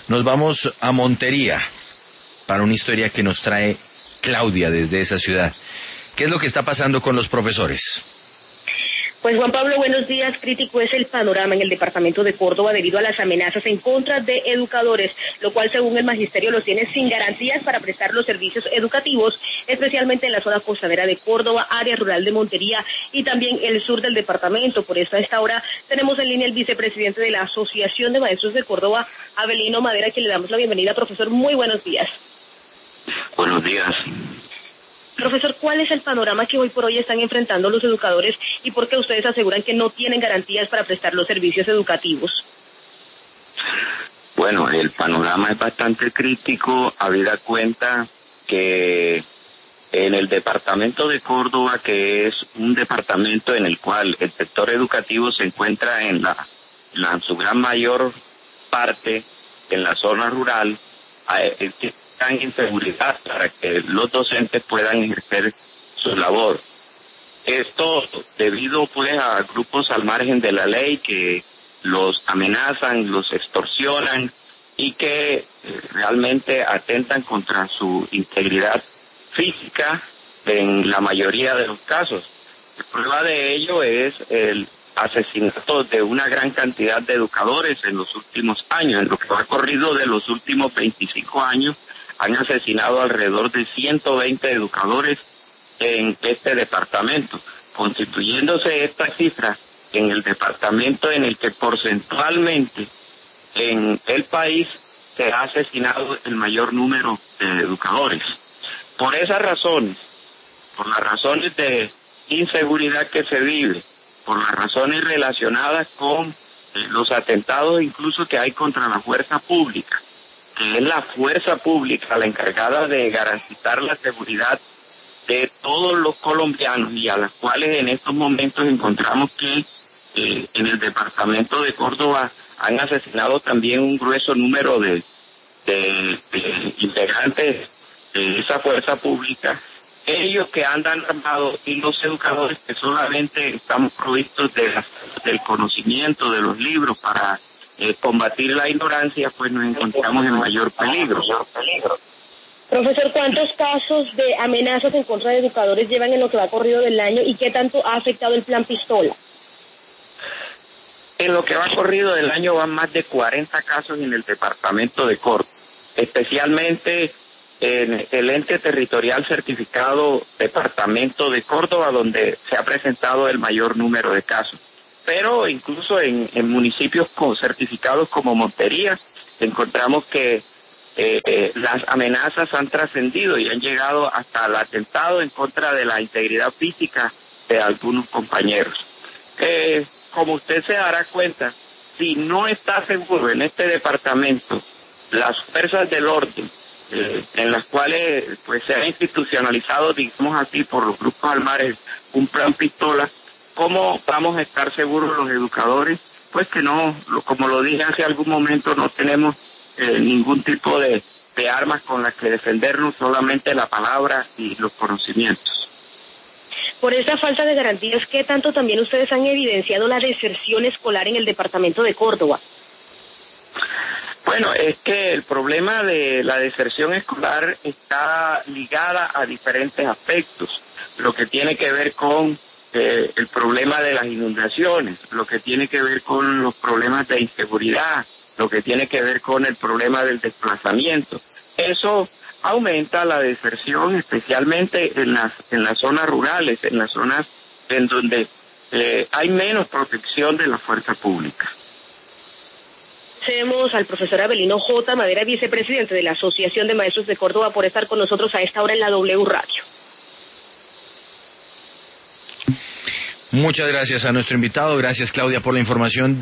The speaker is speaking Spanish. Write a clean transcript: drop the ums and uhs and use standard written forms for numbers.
Nos vamos a Montería para una historia que nos trae Claudia desde esa ciudad. ¿Qué es lo que está pasando con los profesores? Pues Juan Pablo, buenos días. Crítico es el panorama en el departamento de Córdoba debido a las amenazas en contra de educadores, lo cual según el magisterio los tiene sin garantías para prestar los servicios educativos, especialmente en la zona costanera de Córdoba, área rural de Montería y también el sur del departamento. Por eso a esta hora tenemos en línea el vicepresidente de la Asociación de Maestros de Córdoba, Avelino Madera, que le damos la bienvenida. Profesor, muy buenos días. Buenos días. Profesor, ¿cuál es el panorama que hoy por hoy están enfrentando los educadores y por qué ustedes aseguran que no tienen garantías para prestar los servicios educativos? Bueno, el panorama es bastante crítico, habida cuenta que en el departamento de Córdoba, que es un departamento en el cual el sector educativo se encuentra en su gran mayor parte en la zona rural, inseguridad para que los docentes puedan ejercer su labor. Esto debido pues a grupos al margen de la ley que los amenazan, los extorsionan y que realmente atentan contra su integridad física en la mayoría de los casos. La prueba de ello es el asesinato de una gran cantidad de educadores en los últimos años. En lo que ha corrido de los últimos 25 años, han asesinado alrededor de 120 educadores en este departamento, constituyéndose esta cifra en el departamento en el que porcentualmente en el país se ha asesinado el mayor número de educadores. Por esas razones, por las razones de inseguridad que se vive, por las razones relacionadas con los atentados incluso que hay contra la fuerza pública, que es la fuerza pública la encargada de garantizar la seguridad de todos los colombianos y a las cuales en estos momentos encontramos que en el departamento de Córdoba han asesinado también un grueso número de integrantes de esa fuerza pública, ellos que andan armados y los educadores que solamente estamos provistos del conocimiento de los libros para combatir la ignorancia, pues nos encontramos en mayor peligro. Profesor, ¿cuántos casos de amenazas en contra de educadores llevan en lo que va corrido del año y qué tanto ha afectado el plan Pistola? En lo que va corrido del año van más de 40 casos en el departamento de Córdoba, especialmente en el ente territorial certificado departamento de Córdoba, donde se ha presentado el mayor número de casos. Pero incluso en municipios certificados como Montería, encontramos que las amenazas han trascendido y han llegado hasta el atentado en contra de la integridad física de algunos compañeros. Como usted se dará cuenta, si no está seguro en este departamento las fuerzas del orden, en las cuales pues se ha institucionalizado, digamos así, por los grupos al margen, un plan Pistola, ¿cómo vamos a estar seguros los educadores? Pues que no, como lo dije hace algún momento, no tenemos ningún tipo de armas con las que defendernos, solamente la palabra y los conocimientos. Por esa falta de garantías, ¿qué tanto también ustedes han evidenciado la deserción escolar en el departamento de Córdoba? Bueno, es que el problema de la deserción escolar está ligada a diferentes aspectos, lo que tiene que ver con el problema de las inundaciones, lo que tiene que ver con los problemas de inseguridad, lo que tiene que ver con el problema del desplazamiento. Eso aumenta la deserción, especialmente en las zonas rurales, en las zonas en donde hay menos protección de la fuerza pública. Agradecemos al profesor Avelino J. Madera, vicepresidente de la Asociación de Maestros de Córdoba, por estar con nosotros a esta hora en la W Radio. Muchas gracias a nuestro invitado, gracias Claudia por la información.